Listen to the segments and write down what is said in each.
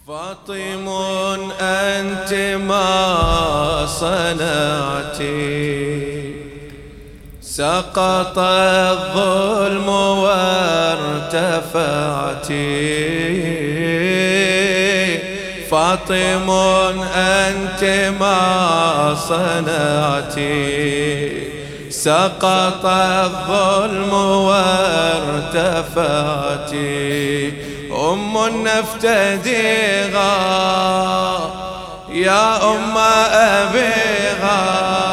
فاطم أنت ما صنعتي، سقط الظلم وارتفعتي. فاطم أنت ما صنعتي، سقط الظلم وارتفعتي. نفتديها يا أبيها،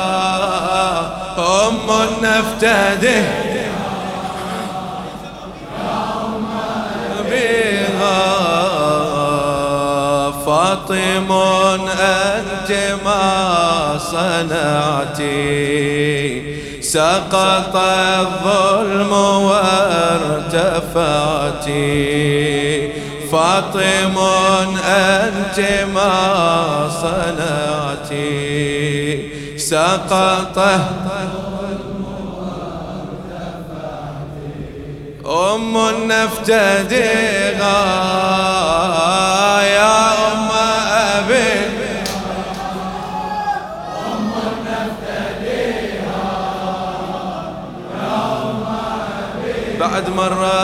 نفتديها يا أبيها. فاطم أنت ما صنعتي، سقط الظلم وارتفعتي. فاطم أنت ما صنعتي، سقط الظلم وارتفعتي. نفتديها يا أبي، بعد مرة.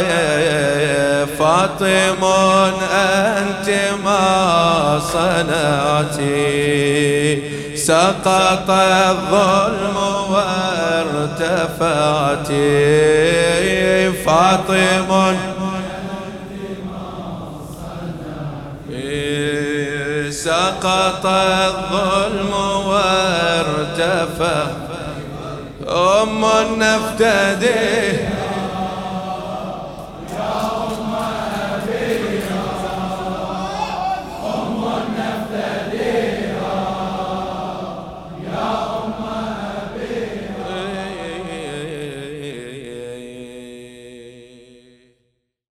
فاطم أنت ما صنعتي، سقط الظلم وارتفعتي. فاطم سقط الظلم وارتفع. نفتديه